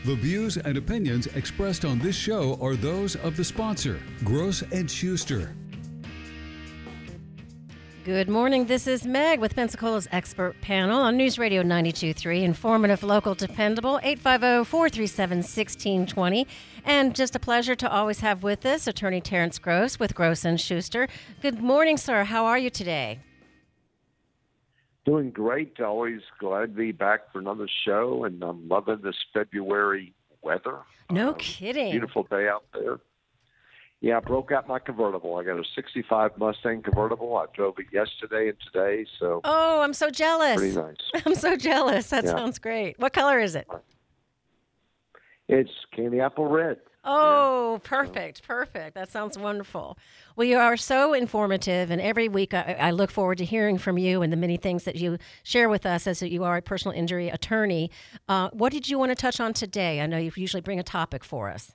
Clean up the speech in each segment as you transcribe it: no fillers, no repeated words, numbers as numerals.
The views and opinions expressed on this show are those of the sponsor, Gross & Schuster. Good morning. This is Meg with Pensacola's expert panel on News Radio 92.3, informative, local, dependable, 850-437-1620. And just a pleasure to always have with us Attorney Terrence Gross with Gross & Schuster. Good morning, sir. How are you today? Doing great. Always glad to be back for another show, and I'm loving this February weather. No kidding. Beautiful day out there. Yeah, I broke out my convertible. I got a 65 Mustang convertible. I drove it yesterday and today, so. Oh, I'm so jealous. Pretty nice. I'm so jealous. That sounds great. What color is it? It's candy apple red. Oh, perfect. Perfect. That sounds wonderful. Well, you are so informative, and every week I look forward to hearing from you and the many things that you share with us as you are a personal injury attorney. What did you want to touch on today? I know you usually bring a topic for us.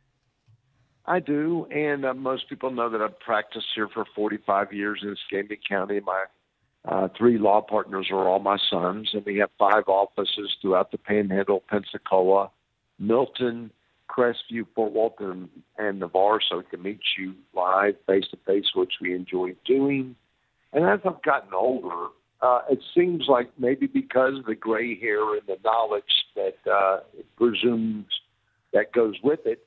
I do, and most people know that I've practiced here for 45 years in Escambia County. My three law partners are all my sons, and we have 5 offices throughout the Panhandle, Pensacola, Milton, Crestview, Fort Walton, and Navarre, so we can meet you live, face-to-face, which we enjoy doing. And as I've gotten older, it seems like maybe because of the gray hair and the knowledge that it presumes that goes with it,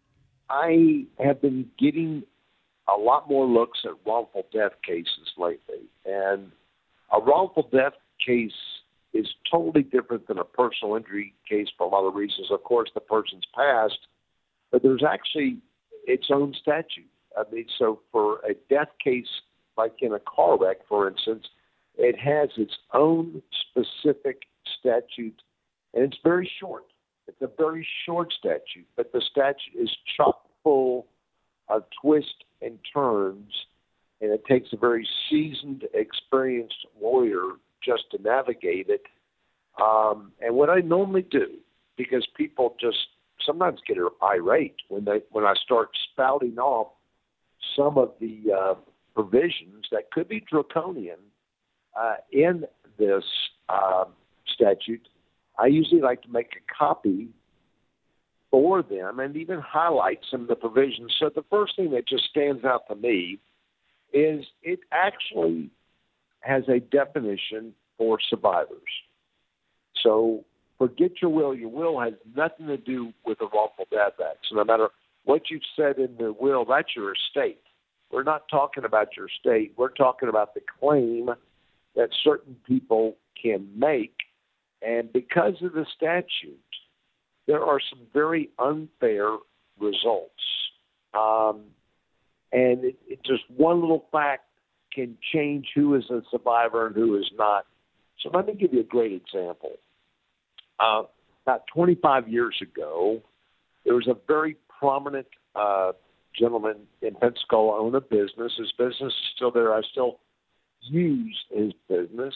I have been getting a lot more looks at wrongful death cases lately. And a wrongful death case is totally different than a personal injury case for a lot of reasons. Of course, the person's passed, but there's actually its own statute. I mean, so for a death case, like in a car wreck, for instance, it has its own specific statute, and it's very short. It's a very short statute, but the statute is chock full of twists and turns, and it takes a very seasoned, experienced lawyer just to navigate it. And what I normally do, because people just sometimes get irate when I start spouting off some of the provisions that could be draconian in this statute, I usually like to make a copy for them and even highlight some of the provisions. So the first thing that just stands out to me is it actually has a definition for survivors. So forget your will has nothing to do with the Wrongful Death Act. So no matter what you've said in the will, that's your estate. We're not talking about your estate. We're talking about the claim that certain people can make. And because of the statute, there are some very unfair results. And it just one little fact can change who is a survivor and who is not. So let me give you a great example. About 25 years ago, there was a very prominent gentleman in Pensacola owned a business. His business is still there. I still use his business.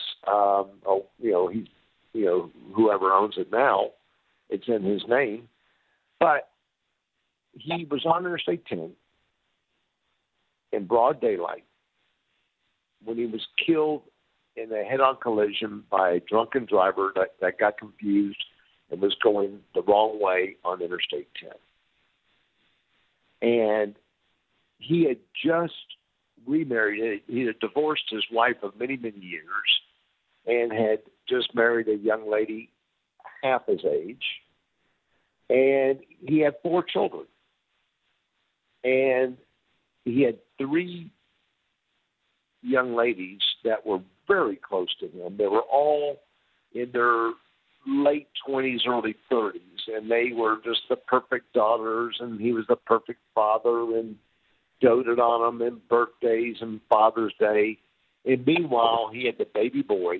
Whoever owns it now, it's in his name. But he was on Interstate 10 in broad daylight when he was killed in a head-on collision by a drunken driver that got confused and was going the wrong way on Interstate 10. And he had just remarried. He had divorced his wife of many, many years and had just married a young lady half his age. And he had 4 children. And he had 3 young ladies that were very close to him. They were all in their late 20s, early 30s, and they were just the perfect daughters, and he was the perfect father and doted on them in birthdays and Father's Day. And meanwhile, he had the baby boy,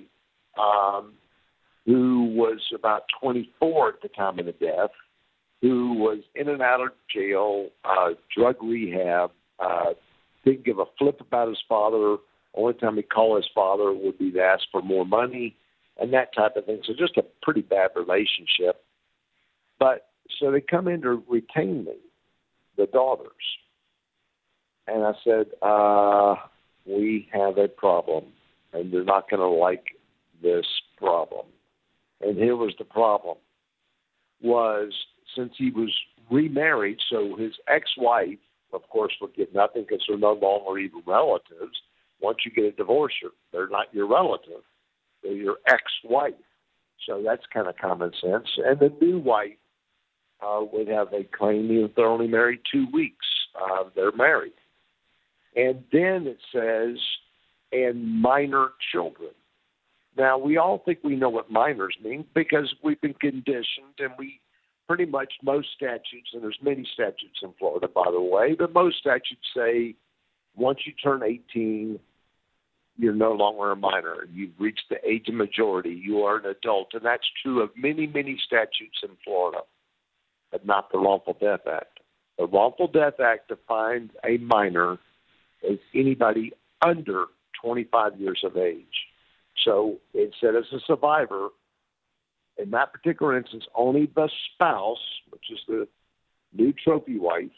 who was about 24 at the time of the death, who was in and out of jail, drug rehab, didn't give a flip about his father. Only time he'd call his father would be to ask for more money and that type of thing. So just a pretty bad relationship. But so they come in to retain me, the daughters. And I said, we have a problem, and you're not going to like this problem. And here was the problem, was since he was remarried, so his ex-wife, of course, would get nothing because they're no longer even relatives. Once you get a divorce, they're not your relative. They're your ex-wife. So that's kind of common sense. And the new wife would have a claim if they're only married 2 weeks. They're married. And then it says, and minor children. Now, we all think we know what minors mean because we've been conditioned, and we pretty much, most statutes, and there's many statutes in Florida, by the way, but most statutes say once you turn 18, you're no longer a minor. You've reached the age of majority. You are an adult, and that's true of many, many statutes in Florida, but not the Wrongful Death Act. The Wrongful Death Act defines a minor as anybody under 25 years of age. So it said as a survivor, in that particular instance, only the spouse, which is the new trophy wife,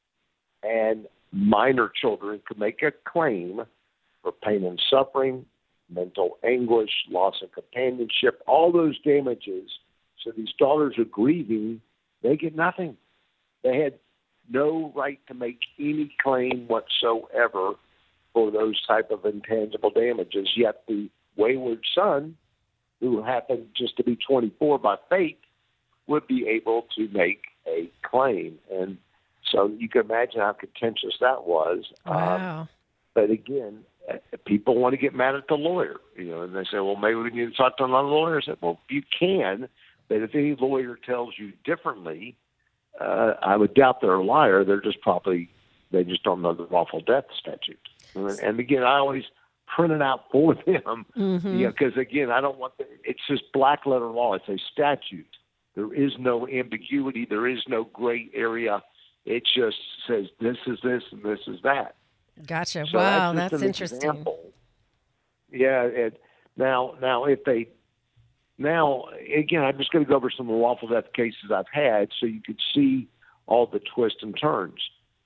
and minor children could make a claim for pain and suffering, mental anguish, loss of companionship, all those damages. So these daughters are grieving. They get nothing. They had no right to make any claim whatsoever for those type of intangible damages, yet the wayward son, who happened just to be 24 by fate, would be able to make a claim. And so you can imagine how contentious that was. Wow. But again, people want to get mad at the lawyer, and they say, well, maybe we need to talk to another lawyer. I said, well, you can, but if any lawyer tells you differently, I would doubt they're a liar. They just don't know the wrongful death statute. And again, I always print it out for them, because again, I don't want it's just black letter law. It's a statute. There is no ambiguity. There is no gray area. It just says this is this and this is that. Gotcha. So wow, that's interesting. Example. Yeah. Now, again, I'm just going to go over some of the wrongful death cases I've had so you could see all the twists and turns.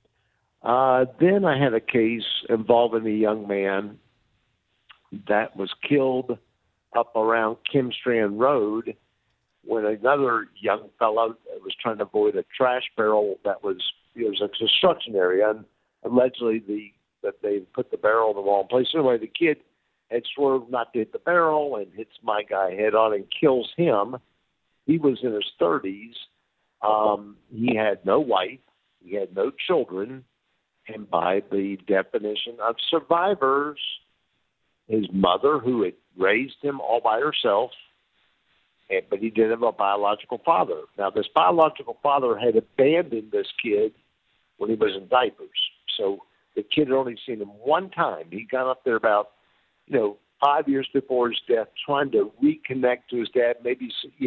Then I had a case involving a young man that was killed up around Kim Strand Road when another young fellow was trying to avoid a trash barrel that was a construction area, and allegedly that they put the barrel in the wrong place. Anyway, the kid had swerved not to hit the barrel and hits my guy head on and kills him. He was in his 30s. He had no wife. He had no children. And by the definition of survivors, his mother, who had raised him all by herself, but he did have a biological father. Now, this biological father had abandoned this kid when he was in diapers. So the kid had only seen him one time. He got up there about, 5 years before his death, trying to reconnect to his dad. Maybe,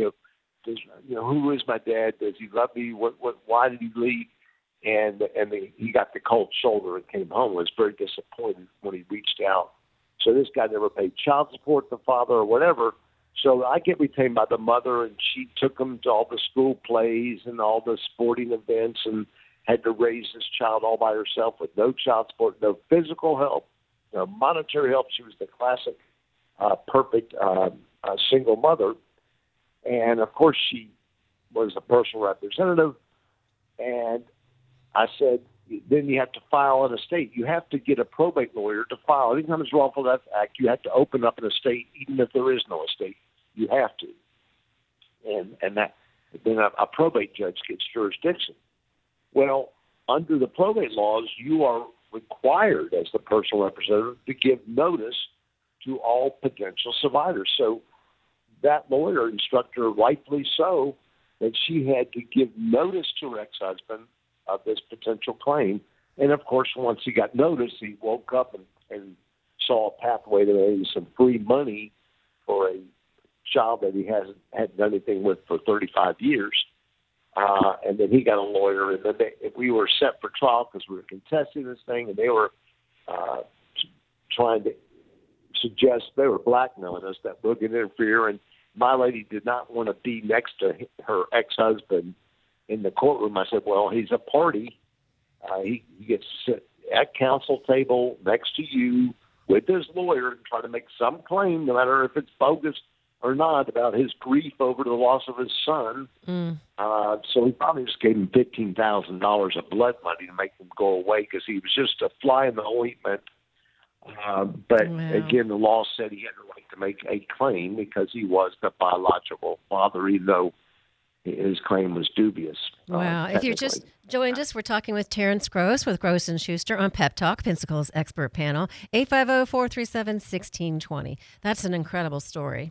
who is my dad? Does he love me? Why did he leave? And he got the cold shoulder and came home. Was very disappointed when he reached out. So this guy never paid child support to the father or whatever. So I get retained by the mother, and she took him to all the school plays and all the sporting events and had to raise this child all by herself with no child support, no physical help, no monetary help. She was the classic perfect single mother. And, of course, she was a personal representative. And I said, then you have to file an estate. You have to get a probate lawyer to file. Anytime it's wrongful death act, you have to open up an estate, even if there is no estate. You have to. And that then a probate judge gets jurisdiction. Well, under the probate laws, you are required as the personal representative to give notice to all potential survivors. So that lawyer instructed her, rightfully so, that she had to give notice to her ex-husband of this potential claim. And, of course, once he got notice, he woke up and saw a pathway to maybe some free money for a child that he hadn't done anything with for 35 years. And then he got a lawyer, and then we were set for trial because we were contesting this thing, and they were trying to suggest, they were blackmailing us that we're going to interfere, and my lady did not want to be next to her ex-husband in the courtroom. I said, well, he's a party. He gets to sit at counsel table next to you with his lawyer and try to make some claim, no matter if it's bogus or not about his grief over the loss of his son. So he probably just gave him $15,000 of blood money to make him go away because he was just a fly in the ointment. But again, the law said he had the right to make a claim because he was the biological father, even though his claim was dubious. Wow. If you just joined us, we're talking with Terrence Gross with Gross & Schuster on Pep Talk, Pensacle's expert panel, 850-437-1620. That's an incredible story.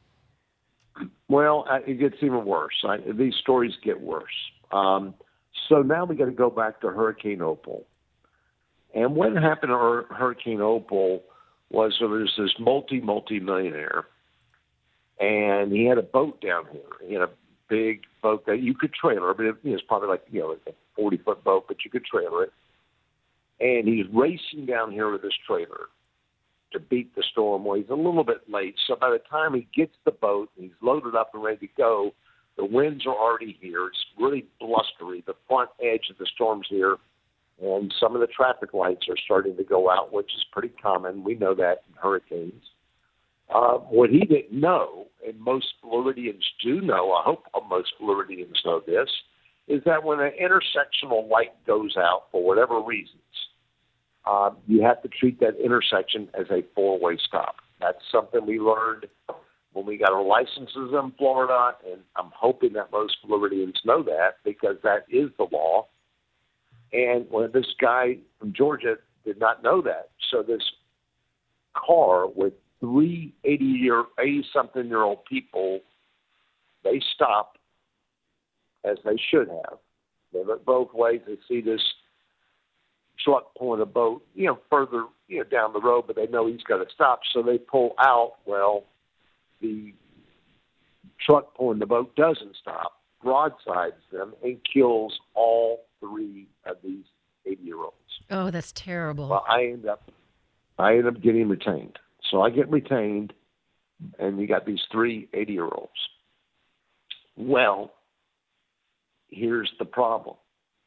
Well, it gets even worse. These stories get worse. So now we got to go back to Hurricane Opal. And what happened to Hurricane Opal was there was this multi-millionaire, and he had a boat down here. He had a big boat that you could trailer, but it was probably like, a 40-foot boat, but you could trailer it. And he's racing down here with his trailer to beat the storm. Well, he's a little bit late. So by the time he gets the boat and he's loaded up and ready to go, the winds are already here. It's really blustery. The front edge of the storm's here. And some of the traffic lights are starting to go out, which is pretty common. We know that in hurricanes. What he didn't know, and most Floridians do know, I hope most Floridians know this, is that when an intersectional light goes out for whatever reasons, you have to treat that intersection as a four-way stop. That's something we learned when we got our licenses in Florida, and I'm hoping that most Floridians know that because that is the law. And when this guy from Georgia did not know that, so this car with three 80-something-year-old people, they stop, as they should have. They look both ways. They see this truck pulling a boat, further, down the road, but they know he's got to stop, so they pull out. Well, the truck pulling the boat doesn't stop, broadsides them, and kills all three of these 80-year-olds. Oh, that's terrible. Well, I end up getting retained. So I get retained, and you got these three 80-year-olds. Well, here's the problem.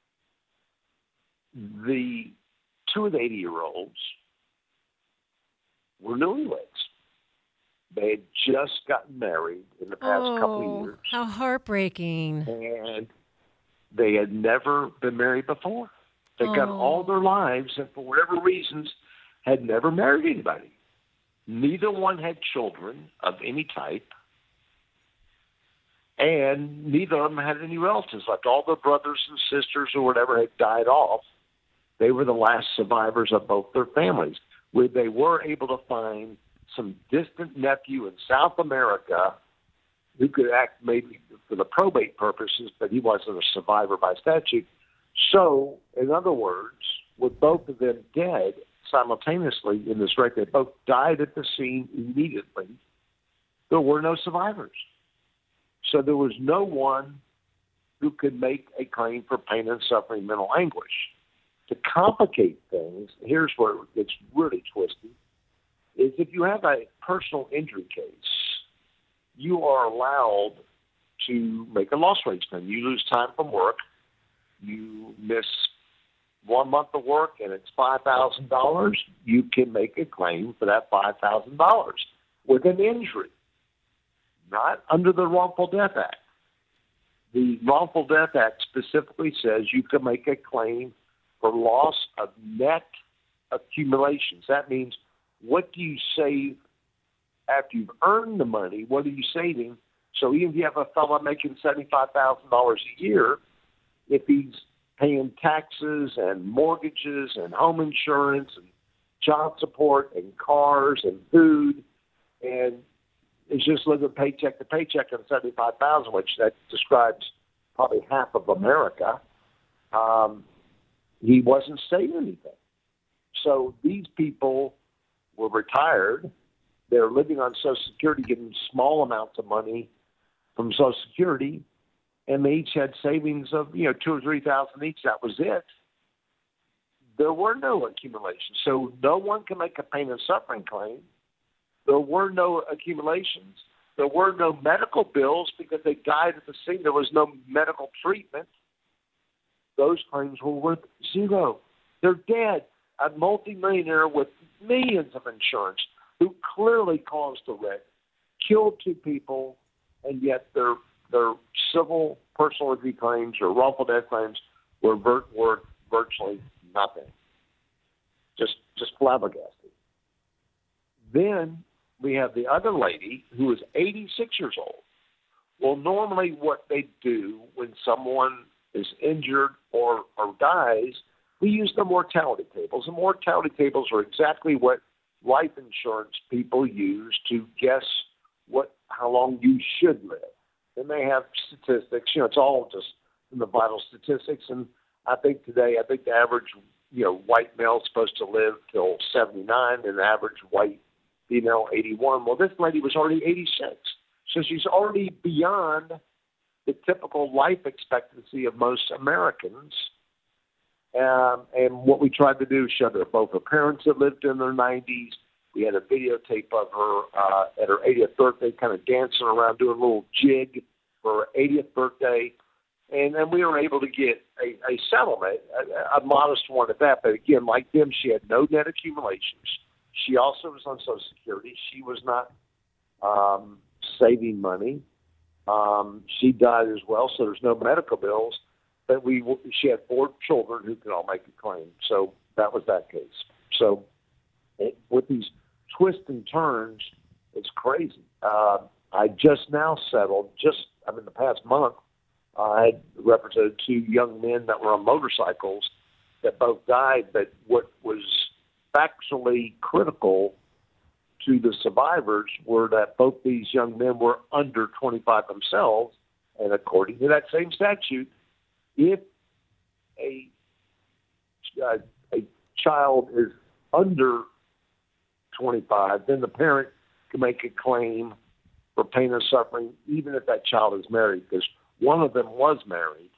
The two of the 80-year-olds were newlyweds. They had just gotten married in the past couple of years. How heartbreaking. And they had never been married before. They got all their lives, and for whatever reasons, had never married anybody. Neither one had children of any type, and neither of them had any relatives left. All their brothers and sisters or whatever had died off. They were the last survivors of both their families, where they were able to find some distant nephew in South America who could act maybe for the probate purposes, but he wasn't a survivor by statute. So, in other words, with both of them dead simultaneously in this wreck, they both died at the scene immediately. There were no survivors. So there was no one who could make a claim for pain and suffering, mental anguish. To complicate things, here's where it gets really twisted, is if you have a personal injury case, you are allowed to make a loss rate claim. You lose time from work, you miss 1 month of work, and it's $5,000, you can make a claim for that $5,000 with an injury, not under the Wrongful Death Act. The Wrongful Death Act specifically says you can make a claim for loss of net accumulations. That means what do you save after you've earned the money? What are you saving? So even if you have a fellow making $75,000 a year, if he's paying taxes and mortgages and home insurance and child support and cars and food, and is just living paycheck to paycheck on $75,000, which that describes probably half of America, he wasn't saving anything. So these people were retired. They're living on Social Security, getting small amounts of money from Social Security, and they each had savings of $2,000 or $3,000 each. That was it. There were no accumulations, so no one can make a pain and suffering claim. There were no accumulations. There were no medical bills because they died at the scene. There was no medical treatment. Those claims were worth zero. They're dead. A multimillionaire with millions of insurance who clearly caused the wreck killed two people, and yet their civil personal injury claims or wrongful death claims were worth virtually nothing. Just flabbergasted. Then we have the other lady who is 86 years old. Well, normally what they do when someone is injured or dies, we use the mortality tables. And mortality tables are exactly what life insurance people use to guess how long you should live. And they have statistics. It's all just in the vital statistics. And I think the average, white male is supposed to live till 79, and the average white female 81. Well, this lady was already 86. So she's already beyond the typical life expectancy of most Americans. And what we tried to do is show that both her parents had lived in their 90s. We had a videotape of her at her 80th birthday kind of dancing around, doing a little jig for her 80th birthday. And then we were able to get a settlement, a modest one at that. But again, like them, she had no net accumulations. She also was on Social Security. She was not saving money. She died as well, so there's no medical bills. But she had 4 children who could all make a claim. So that was that case. So with these twists and turns, it's crazy. I just now settled, in the past month, I had represented 2 young men that were on motorcycles that both died. But what was factually critical to the survivors were that both these young men were under 25 themselves. And according to that same statute, if a child is under 25, then the parent can make a claim for pain and suffering, even if that child is married, because one of them was married.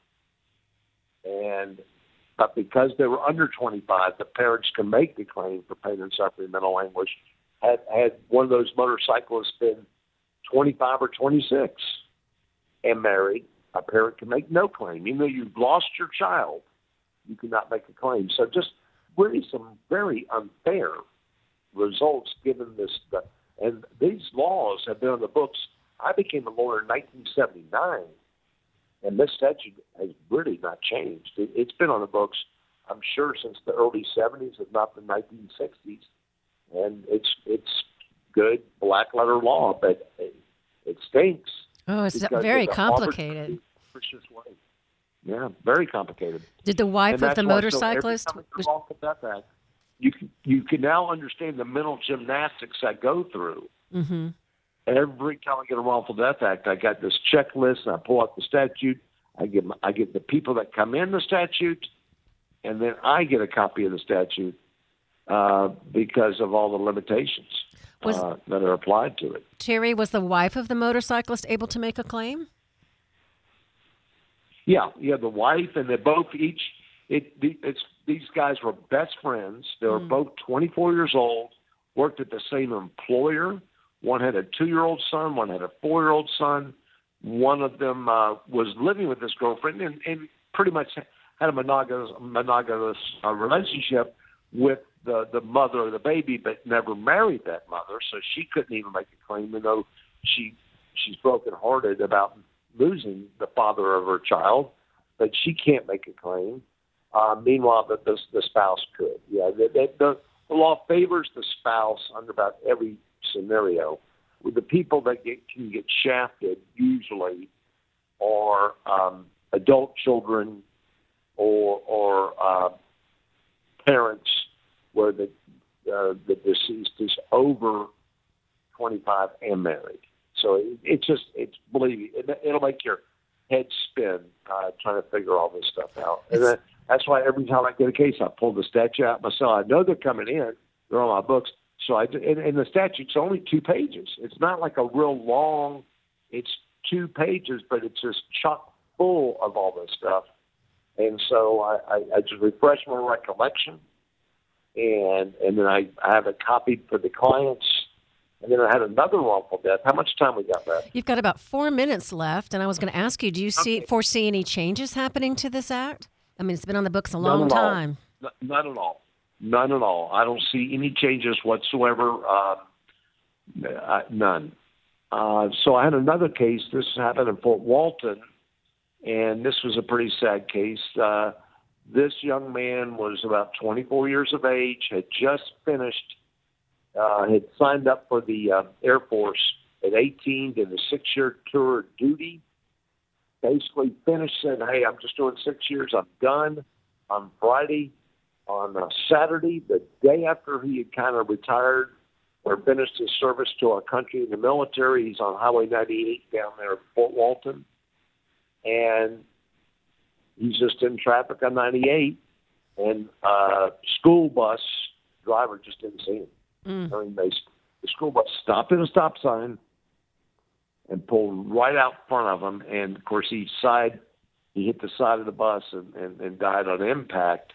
But because they were under 25, the parents can make the claim for pain and suffering, mental anguish. Had one of those motorcyclists been 25 or 26 and married, a parent can make no claim. Even though you've lost your child, you cannot make a claim. So just really some very unfair results given this. And these laws have been on the books. I became a lawyer in 1979, and this statute has really not changed. It's been on the books, I'm sure, since the early 70s, if not the 1960s. And it's good black letter law, but it stinks. Oh, it's very complicated. Yeah, very complicated. Did the wife of the motorcyclist? You can now understand the mental gymnastics I go through. Mm-hmm. Every time I get a wrongful death act, I got this checklist, and I pull out the statute. I get the people that come in the statute, and then I get a copy of the statute because of all the limitations that are applied to it. Terry, was the wife of the motorcyclist able to make a claim? Yeah, the wife, and they both these guys were best friends. They were both 24 years old, worked at the same employer. One had a 2-year-old son, one had a 4-year-old son. One of them was living with his girlfriend and pretty much had a monogamous relationship with the mother of the baby, but never married that mother, so she couldn't even make a claim, even though she's brokenhearted about losing the father of her child, but she can't make a claim. Meanwhile, the spouse could. Yeah, the law favors the spouse under about every scenario. With the people that can get shafted usually are adult children or parents where the deceased is over 25 and married. So believe me, it'll make your head spin trying to figure all this stuff out. And that's why every time I get a case, I pull the statute out myself. I know they're coming in; they're on my books. So and the statute's only 2 pages. It's not like a real long. It's 2 pages, but it's just chock full of all this stuff. And so I just refresh my recollection, and then I have it copied for the clients. And then I had another wrongful death. How much time we got left? You've got about 4 minutes left, and I was going to ask you, do you foresee any changes happening to this act? I mean, it's been on the books a long time. None at all. None at all. I don't see any changes whatsoever. None. So I had another case. This happened in Fort Walton, and this was a pretty sad case. This young man was about 24 years of age, had just finished, had signed up for the Air Force at 18, did a 6-year tour of duty, basically finished, said, hey, I'm just doing 6 years, I'm done. On Friday, on Saturday, the day after he had kind of retired or finished his service to our country in the military, he's on Highway 98 down there at Fort Walton, and he's just in traffic on 98, and school bus driver just didn't see him. I mean, the school bus stopped at a stop sign and pulled right out in front of him, and of course he hit the side of the bus and died on impact.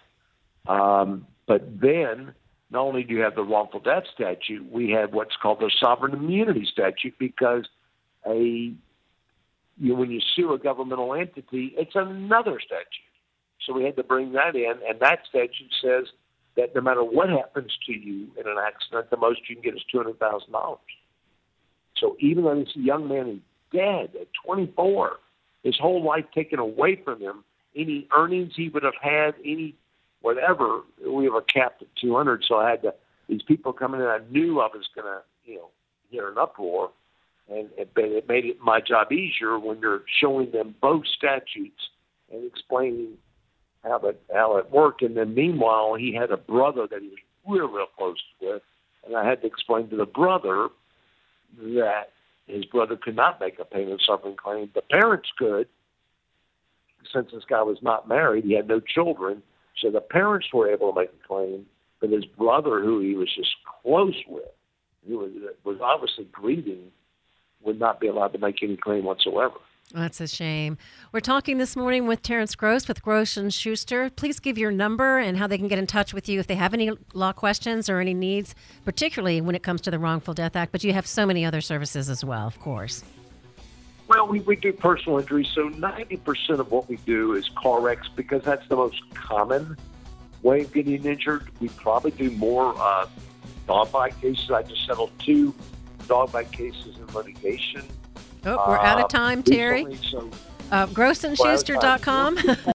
But then, not only do you have the wrongful death statute, we have what's called the sovereign immunity statute, because when you sue a governmental entity, it's another statute. So we had to bring that in, and that statute says that no matter what happens to you in an accident, the most you can get is $200,000. So even though this young man is dead at 24, his whole life taken away from him, any earnings he would have had, any whatever, we have a cap at 200. So I had these people coming in, I knew I was going to, hear an uproar. And it made it my job easier when you're showing them both statutes and explaining how it worked. And then meanwhile, he had a brother that he was real close with, and I had to explain to the brother that his brother could not make a payment suffering claim. The parents could, since this guy was not married, he had no children, so the parents were able to make a claim, but his brother, who he was just close with, who was obviously grieving, would not be allowed to make any claim whatsoever. That's a shame. We're talking this morning with Terrence Gross with Gross & Schuster. Please give your number and how they can get in touch with you if they have any law questions or any needs, particularly when it comes to the Wrongful Death Act. But you have so many other services as well, of course. Well, we do personal injury, so 90% of what we do is car wrecks because that's the most common way of getting injured. We probably do more dog bite cases. I just settled 2 dog bite cases in litigation. Oh, we're out of time, Terry. Recently, GrossandSchuster.com.